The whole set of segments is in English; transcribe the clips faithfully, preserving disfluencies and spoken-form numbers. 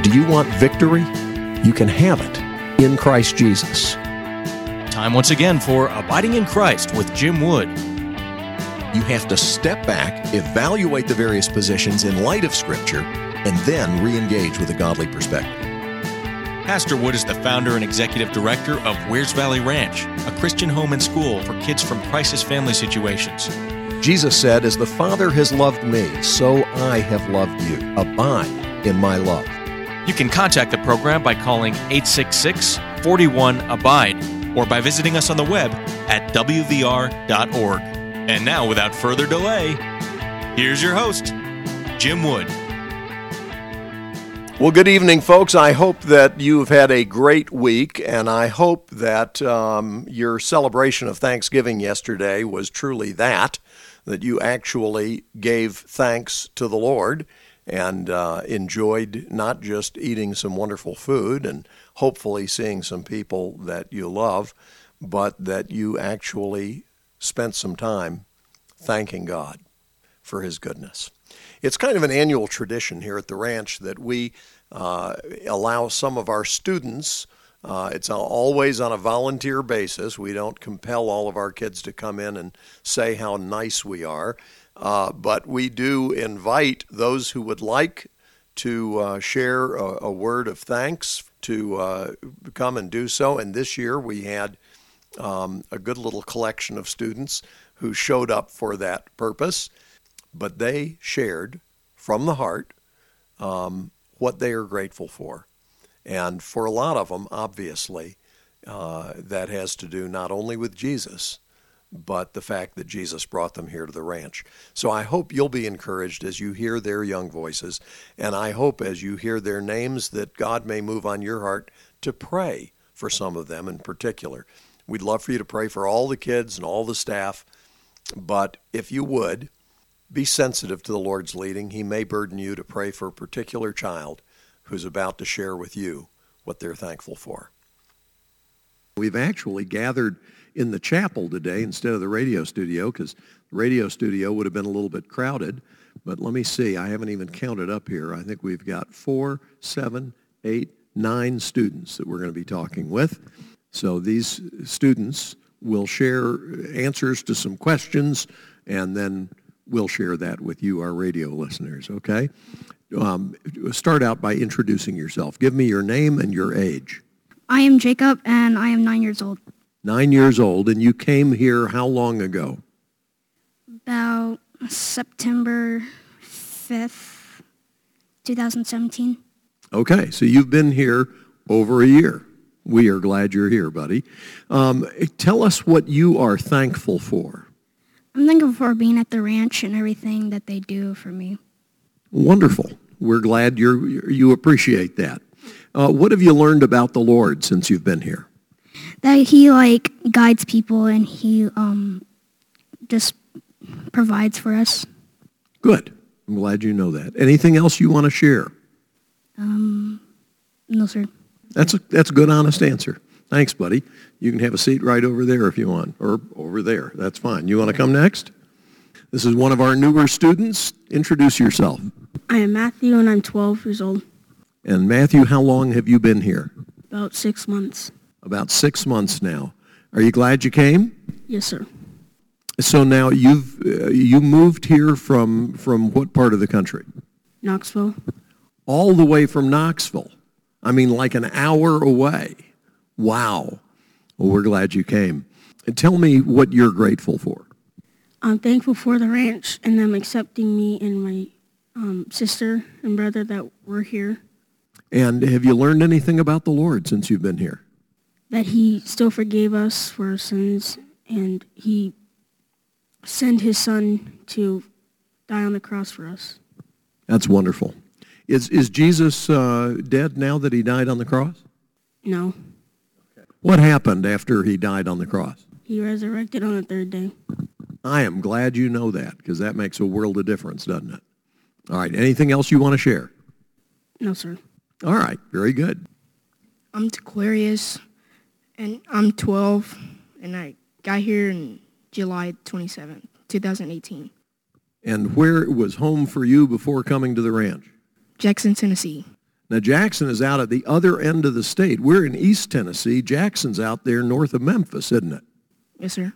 Do you want victory? You can have it in Christ Jesus. Time once again for Abiding in Christ with Jim Wood. You have to step back, evaluate the various positions in light of Scripture, and then re-engage with a godly perspective. Pastor Wood is the founder and executive director of Wears Valley Ranch, a Christian home and school for kids from crisis family situations. Jesus said, "As the Father has loved me, so I have loved you. Abide in my love." You can contact the program by calling eight six six, four one, ABIDE or by visiting us on the web at w v r dot org. And now, without further delay, here's your host, Jim Wood. Well, good evening, folks. I hope that you've had a great week, and I hope that um, your celebration of Thanksgiving yesterday was truly that, that you actually gave thanks to the Lord and uh, enjoyed not just eating some wonderful food and hopefully seeing some people that you love, but that you actually spent some time thanking God for His goodness. It's kind of an annual tradition here at the ranch that we uh, allow some of our students, uh, it's always on a volunteer basis. We don't compel all of our kids to come in and say how nice we are. Uh, but we do invite those who would like to uh, share a, a word of thanks to uh, come and do so. And this year we had um, a good little collection of students who showed up for that purpose. But they shared from the heart um, what they are grateful for. And for a lot of them, obviously, uh, that has to do not only with Jesus, but the fact that Jesus brought them here to the ranch. So I hope you'll be encouraged as you hear their young voices, and I hope as you hear their names that God may move on your heart to pray for some of them in particular. We'd love for you to pray for all the kids and all the staff, but if you would, be sensitive to the Lord's leading. He may burden you to pray for a particular child who's about to share with you what they're thankful for. We've actually gathered in the chapel today instead of the radio studio, because the radio studio would have been a little bit crowded. But let me see. I haven't even counted up here. I think we've got four, seven, eight, nine students that we're going to be talking with. So these students will share answers to some questions, and then we'll share that with you, our radio listeners, okay? Um, start out by introducing yourself. Give me your name and your age. I am Jacob, and I am nine years old. Nine years old, and you came here how long ago? About September fifth, twenty seventeen. Okay, so you've been here over a year. We are glad you're here, buddy. Um, tell us what you are thankful for. I'm thankful for being at the ranch and everything that they do for me. Wonderful. We're glad you're, you appreciate that. Uh, what have you learned about the Lord since you've been here? That He, like, guides people and He um, just provides for us. Good. I'm glad you know that. Anything else you want to share? Um, no, sir. That's a, that's a good, honest answer. Thanks, buddy. You can have a seat right over there if you want, or over there. That's fine. You want to come next? This is one of our newer students. Introduce yourself. I am Matthew, and I'm twelve years old. And Matthew, how long have you been here? About six months. About six months now. Are you glad you came? Yes, sir. So now you've uh, you moved here from from what part of the country? Knoxville. All the way from Knoxville. I mean, like an hour away. Wow. Well, we're glad you came. And tell me what you're grateful for. I'm thankful for the ranch and them accepting me and my um, sister and brother that were here. And have you learned anything about the Lord since you've been here? That He still forgave us for our sins, and He sent His Son to die on the cross for us. That's wonderful. Is is Jesus uh, dead now that He died on the cross? No. What happened after He died on the cross? He resurrected on the third day. I am glad you know that, because that makes a world of difference, doesn't it? All right. Anything else you want to share? No, sir. All right. Very good. I'm Taquarius, and I'm twelve, and I got here in July twenty-seventh, twenty eighteen. And where was home for you before coming to the ranch? Jackson, Tennessee. Now, Jackson is out at the other end of the state. We're in East Tennessee. Jackson's out there north of Memphis, isn't it? Yes, sir.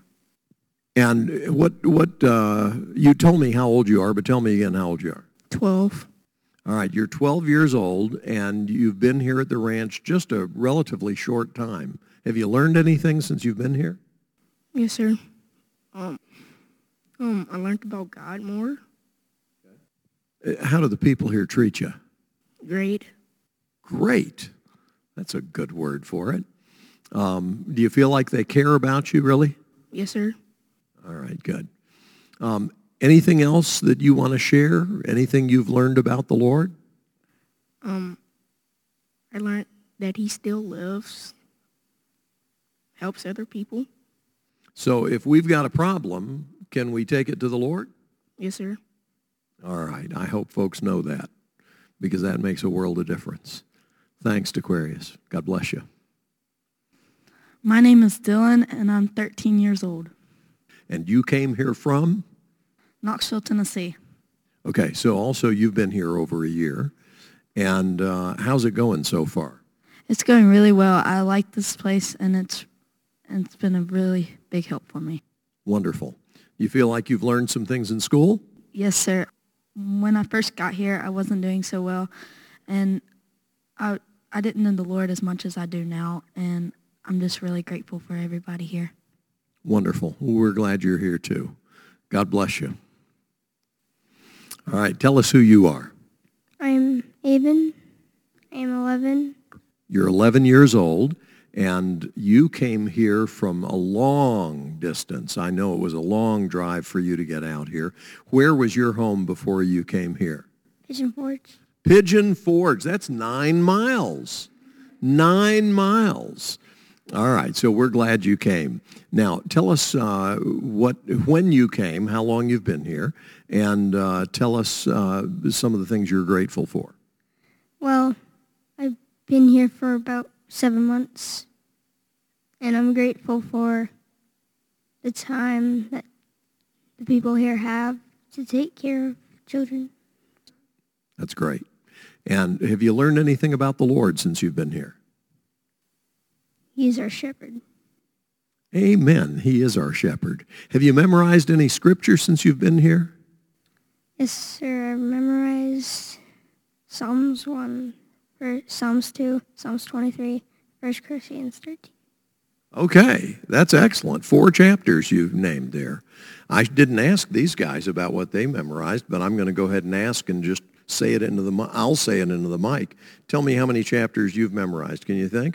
And what, what uh, you told me how old you are, but tell me again how old you are. twelve. All right, you're twelve years old, and you've been here at the ranch just a relatively short time. Have you learned anything since you've been here? Yes, sir. Um, um, I learned about God more. How do the people here treat you? Great. Great. That's a good word for it. Um, do you feel like they care about you, really? Yes, sir. All right, good. Um, anything else that you want to share? Anything you've learned about the Lord? Um, I learned that he still lives, helps other people. So if we've got a problem, can we take it to the Lord? Yes, sir. All right. I hope folks know that, because that makes a world of difference. Thanks, Aquarius. God bless you. My name is Dylan, and I'm thirteen years old. And you came here from? Knoxville, Tennessee. Okay, so also you've been here over a year. And uh, how's it going so far? It's going really well. I like this place, and it's it's been a really big help for me. Wonderful. You feel like you've learned some things in school? Yes, sir. When I first got here, I wasn't doing so well, and I I didn't know the Lord as much as I do now, and I'm just really grateful for everybody here. Wonderful. We're glad you're here too. God bless you. All right, tell us who you are. I'm Aben. I'm eleven. You're eleven years old, and you came here from a long distance. I know it was a long drive for you to get out here. Where was your home before you came here? Pigeon Forge. Pigeon Forge. That's nine miles. Nine miles. All right, so we're glad you came. Now, tell us uh, what when you came, how long you've been here, and uh, tell us uh, some of the things you're grateful for. Well, I've been here for about seven months, and I'm grateful for the time that the people here have to take care of children. That's great. And have you learned anything about the Lord since you've been here? He's our shepherd. Amen. He is our shepherd. Have you memorized any scripture since you've been here? Yes, sir. I've memorized Psalms one, or Psalms two, Psalms twenty-three, First Corinthians thirteen. Okay, that's excellent. Four chapters you've named there. I didn't ask these guys about what they memorized, but I'm going to go ahead and ask and just say it into the mic. I'll say it into the mic. Tell me how many chapters you've memorized. Can you think?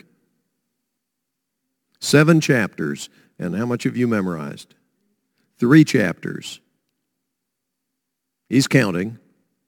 Seven chapters. And how much have you memorized? Three chapters. He's counting.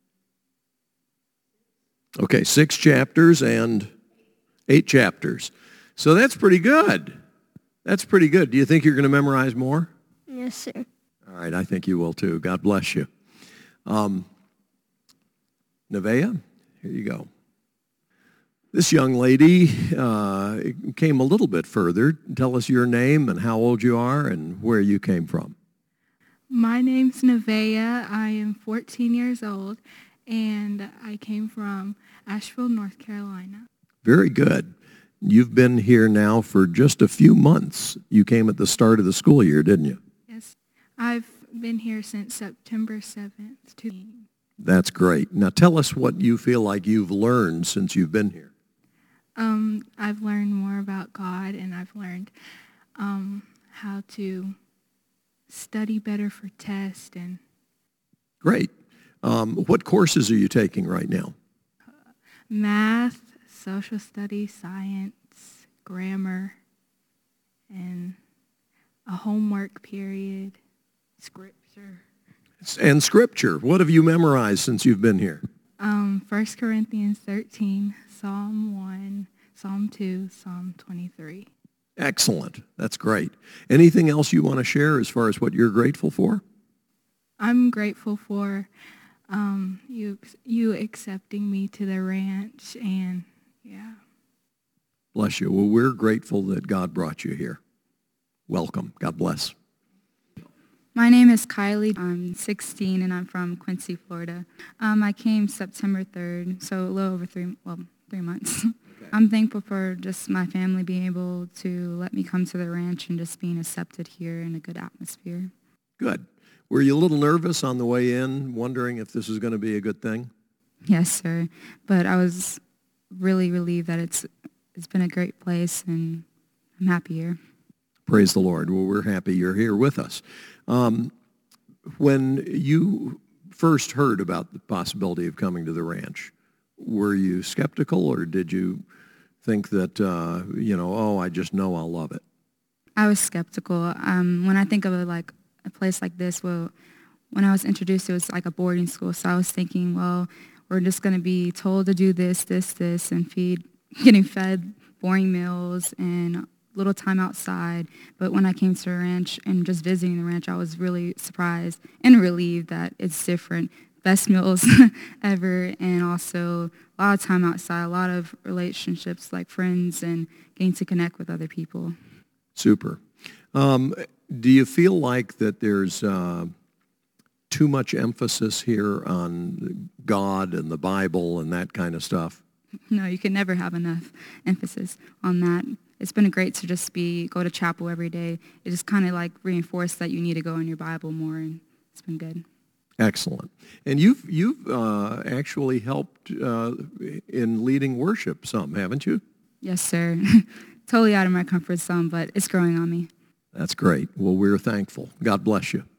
Okay, six chapters and eight chapters. So that's pretty good. That's pretty good. Do you think you're going to memorize more? Yes, sir. All right, I think you will too. God bless you. Um, Nevaeh, here you go. This young lady uh, came a little bit further. Tell us your name and how old you are and where you came from. My name's Nevaeh. I am fourteen years old, and I came from Asheville, North Carolina. Very good. You've been here now for just a few months. You came at the start of the school year, didn't you? Yes. I've been here since September seventh. That's great. Now tell us what you feel like you've learned since you've been here. Um, I've learned more about God, and I've learned um, how to study better for tests. And Great. Um, what courses are you taking right now? Math, social studies, science, grammar, and a homework period, scripture. And scripture. What have you memorized since you've been here? Um, First Corinthians thirteen, Psalm one, Psalm two, Psalm twenty-three. Excellent. That's great. Anything else you want to share as far as what you're grateful for? I'm grateful for um, you you accepting me to the ranch, and yeah. Bless you. Well, we're grateful that God brought you here. Welcome. God bless. My name is Kylie. I'm sixteen, and I'm from Quincy, Florida. Um, I came September third, so a little over three, well, three months. Okay. I'm thankful for just my family being able to let me come to the ranch and just being accepted here in a good atmosphere. Good. Were you a little nervous on the way in, wondering if this was going to be a good thing? Yes, sir. But I was really relieved that it's it's been a great place, and I'm happy here. Praise the Lord. Well, we're happy you're here with us. Um, when you first heard about the possibility of coming to the ranch, were you skeptical, or did you think that, uh, you know, oh, I just know I'll love it? I was skeptical. Um, when I think of a, like a place like this, well, when I was introduced, it was like a boarding school. So I was thinking, well, we're just going to be told to do this, this, this, and feed, getting fed boring meals and little time outside. But when I came to the ranch and just visiting the ranch, I was really surprised and relieved that it's different. Best meals ever, and also a lot of time outside, a lot of relationships like friends, and getting to connect with other people. Super. Um, do you feel like that there's uh, too much emphasis here on God and the Bible and that kind of stuff? No, you can never have enough emphasis on that. It's been great to just be go to chapel every day. It just kind of like reinforced that you need to go in your Bible more, and it's been good. Excellent. And you've you've uh, actually helped uh, in leading worship some, haven't you? Yes, sir. Totally out of my comfort zone, but it's growing on me. That's great. Well, we're thankful. God bless you.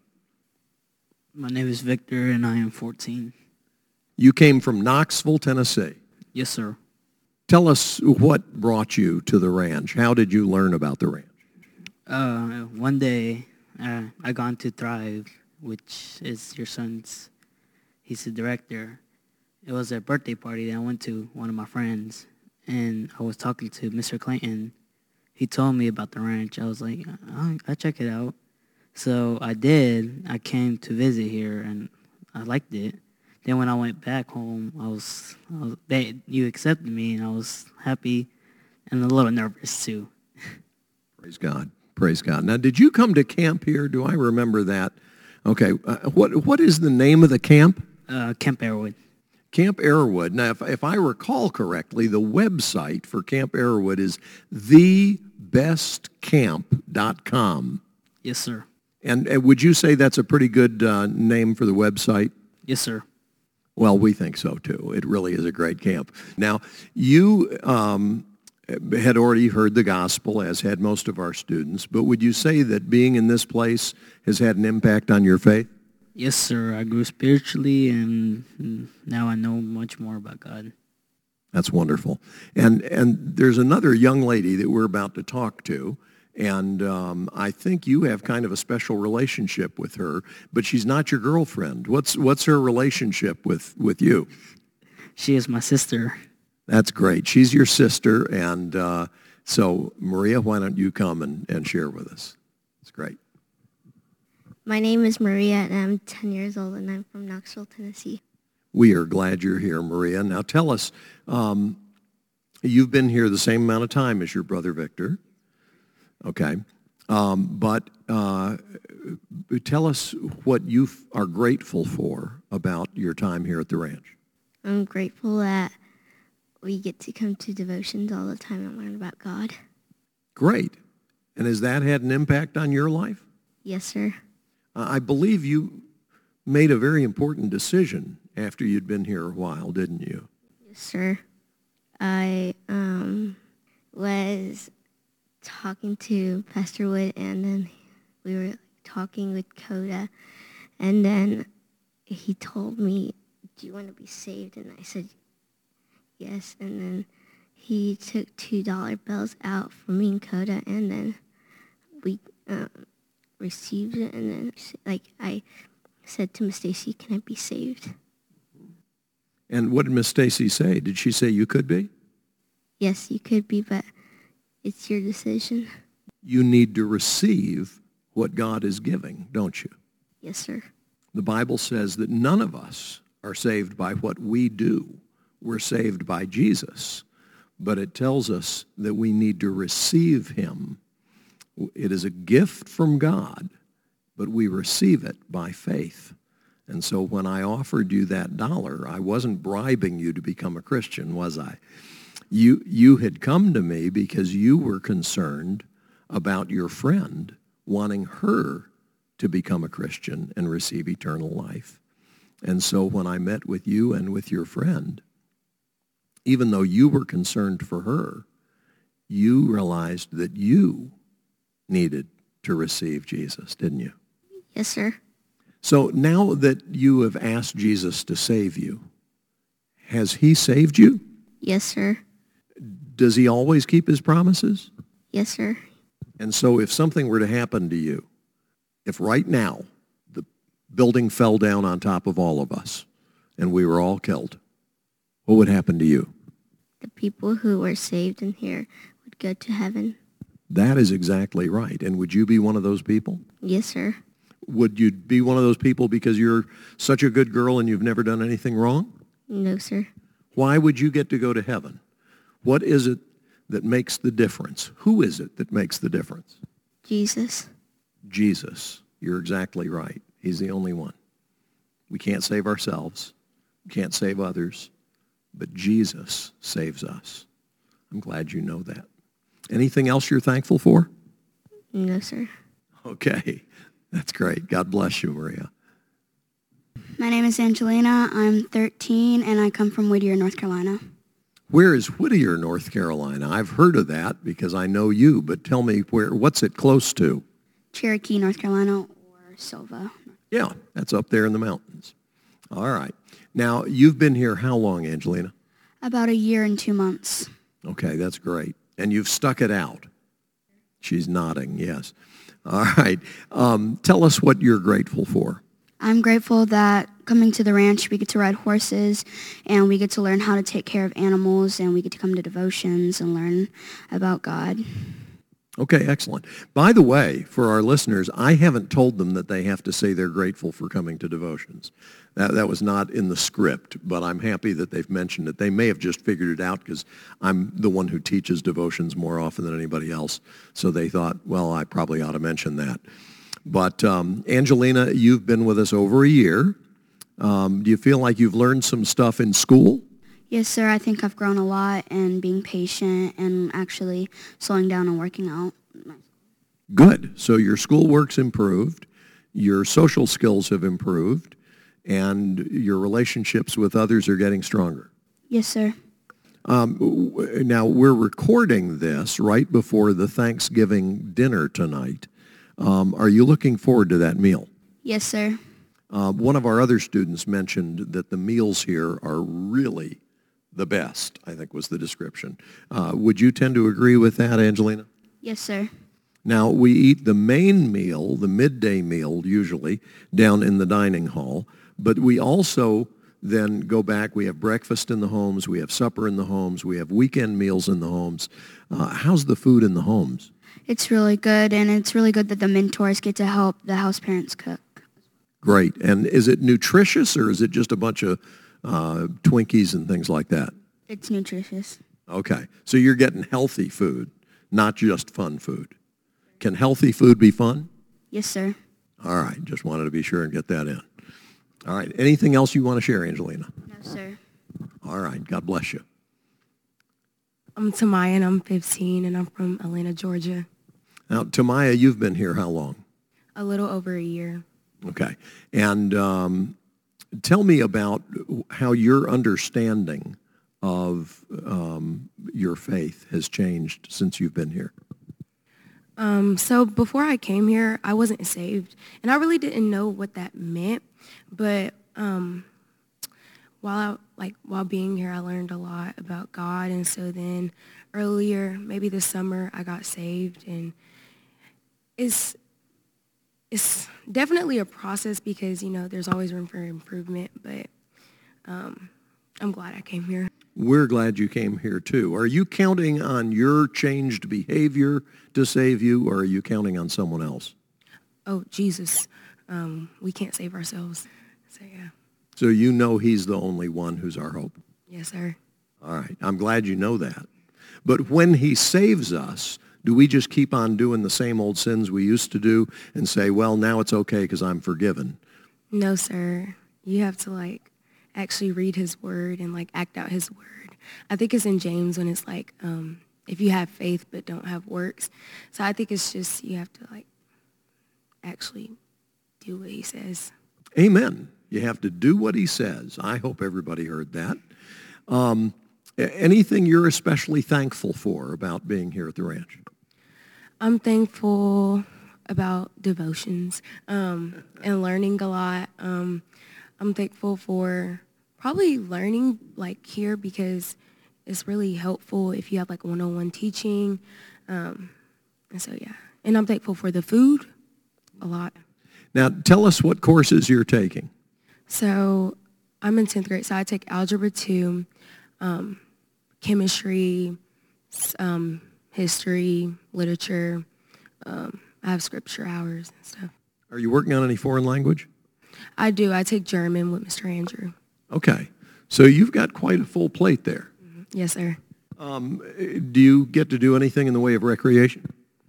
My name is Victor, and I am fourteen. You came from Knoxville, Tennessee. Yes, sir. Tell us what brought you to the ranch. How did you learn about the ranch? Uh, one day, uh, I got into Thrive, which is your son's, he's the director. It was a birthday party that I went to, one of my friends, and I was talking to Mister Clayton. He told me about the ranch. I was like, I'll, I'll check it out. So I did. I came to visit here, and I liked it. Then when I went back home, I was, I was they, you accepted me, and I was happy and a little nervous too. Praise God. Praise God. Now, did you come to camp here? Do I remember that? Okay. Uh, what What is the name of the camp? Uh, Camp Arrowwood. Camp Arrowwood. Now, if, if I recall correctly, the website for Camp Arrowwood is the best camp dot com. Yes, sir. And, and would you say that's a pretty good uh, name for the website? Yes, sir. Well, we think so, too. It really is a great camp. Now, you um, had already heard the gospel, as had most of our students, but would you say that being in this place has had an impact on your faith? Yes, sir. I grew spiritually, and now I know much more about God. That's wonderful. And and there's another young lady that we're about to talk to, and um, I think you have kind of a special relationship with her, but she's not your girlfriend. What's what's her relationship with, with you? She is my sister. That's great. She's your sister, and uh, so, Maria, why don't you come and, and share with us? It's great. My name is Maria, and I'm ten years old, and I'm from Knoxville, Tennessee. We are glad you're here, Maria. Now tell us, um, you've been here the same amount of time as your brother Victor. Okay. Um, but uh, tell us what you f- are grateful for about your time here at the ranch. I'm grateful that we get to come to devotions all the time and learn about God. Great. And has that had an impact on your life? Yes, sir. Uh, I believe you made a very important decision after you'd been here a while, didn't you? Yes, sir. I um, was talking to Pastor Wood, and then we were talking with Coda, and then he told me, do you want to be saved? And I said, yes. And then he took two dollar bills out for me and Coda, and then we um, received it, and then like I said to Miss Stacy, can I be saved? And what did Miss Stacy say? Did she say you could be? Yes, you could be, but it's your decision. You need to receive what God is giving, don't you? Yes, sir. The Bible says that none of us are saved by what we do. We're saved by Jesus. But it tells us that we need to receive him. It is a gift from God, but we receive it by faith. And so when I offered you that dollar, I wasn't bribing you to become a Christian, was I? You, you had come to me because you were concerned about your friend wanting her to become a Christian and receive eternal life. And so when I met with you and with your friend, even though you were concerned for her, you realized that you needed to receive Jesus, didn't you? Yes, sir. So now that you have asked Jesus to save you, has he saved you? Yes, sir. Does he always keep his promises? Yes, sir. And so if something were to happen to you, if right now the building fell down on top of all of us and we were all killed, what would happen to you? The people who were saved in here would go to heaven. That is exactly right. And would you be one of those people? Yes, sir. Would you be one of those people because you're such a good girl and you've never done anything wrong? No, sir. Why would you get to go to heaven? What is it that makes the difference? Who is it that makes the difference? Jesus. Jesus. You're exactly right. He's the only one. We can't save ourselves. We can't save others. But Jesus saves us. I'm glad you know that. Anything else you're thankful for? No, sir. Okay. That's great. God bless you, Maria. My name is Angelina. I'm thirteen, and I come from Whittier, North Carolina. Where is Whittier, North Carolina? I've heard of that because I know you, but tell me, where. What's it close to? Cherokee, North Carolina, or Silva. Yeah, that's up there in the mountains. All right. Now, you've been here how long, Angelina? About a year and two months. Okay, that's great. And you've stuck it out. She's nodding, yes. All right. Um, tell us what you're grateful for. I'm grateful that coming to the ranch, we get to ride horses, and we get to learn how to take care of animals, and we get to come to devotions and learn about God. Okay, excellent. By the way, for our listeners, I haven't told them that they have to say they're grateful for coming to devotions. That, that was not in the script, but I'm happy that they've mentioned it. They may have just figured it out because I'm the one who teaches devotions more often than anybody else. So they thought, well, I probably ought to mention that. But um, Angelina, you've been with us over a year. Um, do you feel like you've learned some stuff in school? Yes, sir. I think I've grown a lot and being patient and actually slowing down and working out. Good. So your schoolwork's improved, your social skills have improved, and your relationships with others are getting stronger. Yes, sir. Um, now, we're recording this right before the Thanksgiving dinner tonight. Um, are you looking forward to that meal? Yes, sir. Uh, one of our other students mentioned that the meals here are really the best, I think was the description. Uh, would you tend to agree with that, Angelina? Yes, sir. Now, we eat the main meal, the midday meal usually, down in the dining hall, but we also then go back. We have breakfast in the homes, we have supper in the homes, we have weekend meals in the homes. Uh, how's the food in the homes? It's really good, and it's really good that the mentors get to help the house parents cook. Great. And is it nutritious, or is it just a bunch of uh, Twinkies and things like that? It's nutritious. Okay. So you're getting healthy food, not just fun food. Can healthy food be fun? Yes, sir. All right. Just wanted to be sure and get that in. All right. Anything else you want to share, Angelina? No, sir. All right. God bless you. I'm Tamaya, and I'm fifteen, and I'm from Atlanta, Georgia. Now, Tamaya, you've been here how long? A little over a year. Okay. And um, tell me about how your understanding of um, your faith has changed since you've been here. Um, so before I came here, I wasn't saved, and I really didn't know what that meant. But um, while I, like while being here, I learned a lot about God, and so then earlier, maybe this summer, I got saved, and it's it's definitely a process because you know there's always room for improvement. But um, I'm glad I came here. We're glad you came here, too. Are you counting on your changed behavior to save you, or are you counting on someone else? Oh, Jesus. Um, we can't save ourselves. So, yeah. So you know he's the only one who's our hope. Yes, sir. All right. I'm glad you know that. But when he saves us, do we just keep on doing the same old sins we used to do and say, well, now it's okay because I'm forgiven? No, sir. You have to, like, actually read his word and, like, act out his word. I think it's in James when it's like, um, if you have faith but don't have works. So I think it's just you have to like actually do what he says. Amen. You have to do what he says. I hope everybody heard that. Um, anything you're especially thankful for about being here at the ranch? I'm thankful about devotions um, and learning a lot. Um, I'm thankful for probably learning like here because it's really helpful if you have like one-on-one teaching. Um, and so, yeah. And I'm thankful for the food a lot. Now, tell us what courses you're taking. So I'm in tenth grade, so I take Algebra two, um, chemistry, um, history, literature. Um, I have scripture hours and stuff. Are you working on any foreign language? I do. I take German with Mister Andrew. Okay. So you've got quite a full plate there. Mm-hmm. Yes, sir. Um, do you get to do anything in the way of recreation?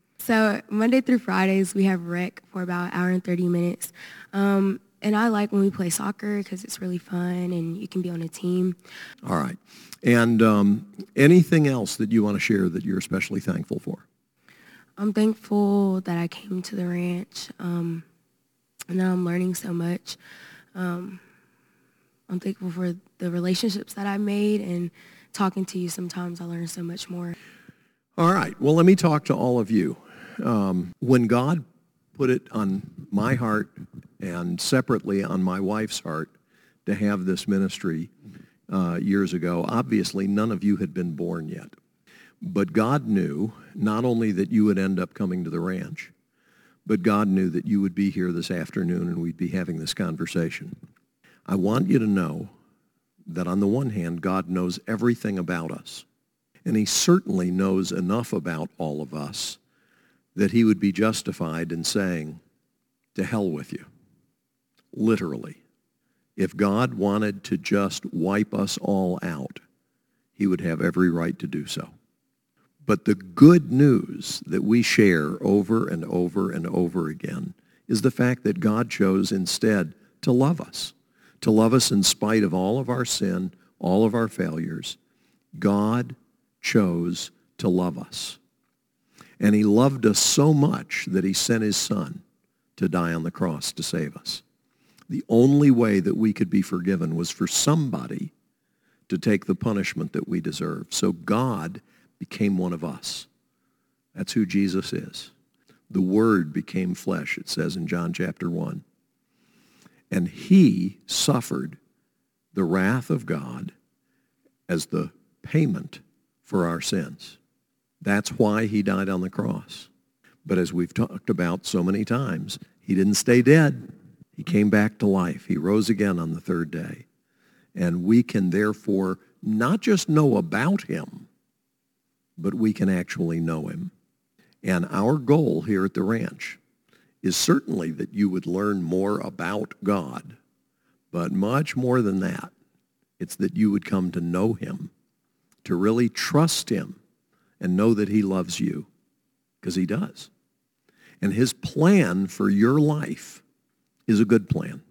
So Monday through Fridays, we have rec for about an hour and thirty minutes. Um, and I like when we play soccer because it's really fun and you can be on a team. All right. And um, anything else that you want to share that you're especially thankful for? I'm thankful that I came to the ranch um, and that I'm learning so much. Um, I'm thankful for the relationships that I made, and talking to you sometimes I learn so much more. All right. Well, let me talk to all of you. Um, when God put it on my heart and separately on my wife's heart to have this ministry uh, years ago, obviously none of you had been born yet. But God knew not only that you would end up coming to the ranch, but God knew that you would be here this afternoon and we'd be having this conversation. I want you to know that on the one hand, God knows everything about us. And he certainly knows enough about all of us that he would be justified in saying, to hell with you. Literally. If God wanted to just wipe us all out, he would have every right to do so. But the good news that we share over and over and over again is the fact that God chose instead to love us, to love us in spite of all of our sin, all of our failures. God chose to love us. And he loved us so much that he sent his son to die on the cross to save us. The only way that we could be forgiven was for somebody to take the punishment that we deserve. So God became one of us. That's who Jesus is. The Word became flesh, it says in John chapter one. And he suffered the wrath of God as the payment for our sins. That's why he died on the cross. But as we've talked about so many times, he didn't stay dead. He came back to life. He rose again on the third day. And we can therefore not just know about him, but we can actually know him. And our goal here at the ranch is certainly that you would learn more about God, but much more than that, it's that you would come to know him, to really trust him, and know that he loves you, because he does. And his plan for your life is a good plan.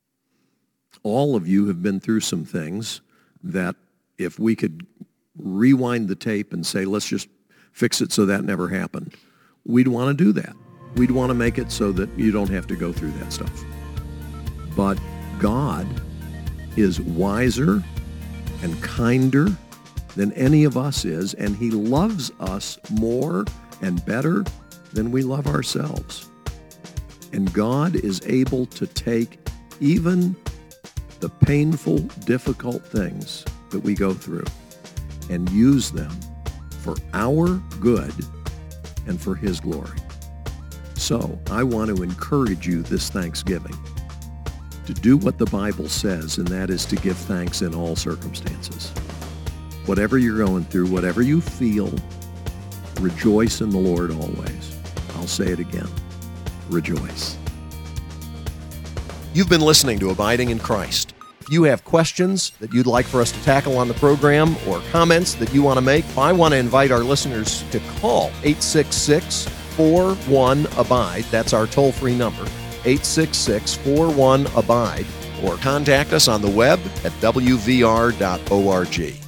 All of you have been through some things that if we could rewind the tape and say, let's just fix it so that never happened, we'd want to do that. We'd want to make it so that you don't have to go through that stuff. But God is wiser and kinder than any of us is, and he loves us more and better than we love ourselves. And God is able to take even the painful, difficult things that we go through and use them for our good and for his glory. So I want to encourage you this Thanksgiving to do what the Bible says, and that is to give thanks in all circumstances. Whatever you're going through, whatever you feel, rejoice in the Lord always. I'll say it again. Rejoice. You've been listening to Abiding in Christ. If you have questions that you'd like for us to tackle on the program or comments that you want to make, I want to invite our listeners to call eight six six, four one, ABIDE. That's our toll-free number, eight six six, four one, ABIDE. Or contact us on the web at w v r dot org.